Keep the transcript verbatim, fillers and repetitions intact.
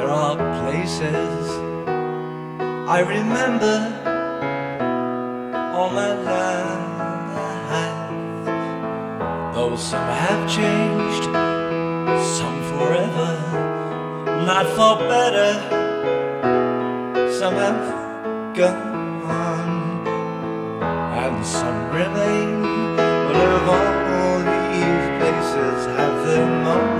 There are places I remember all my life, though some have changed, some forever, not for better, some have gone, and some remain. But of all these places have their moments,